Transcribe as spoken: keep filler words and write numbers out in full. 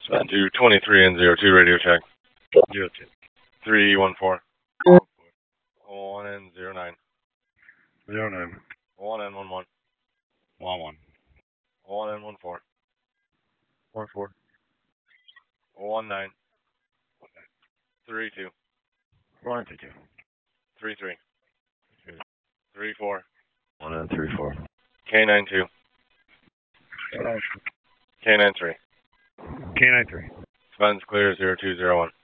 Sven two twenty-three and zero two radio check. Zero two. three one four. one and zero nine. Zero nine. one and one one. One one. one and one four. One four. one nine. three two. One two two. three three. three four. One and three four. K nine two. K nine three. K nine three. Sven's clear zero two zero one.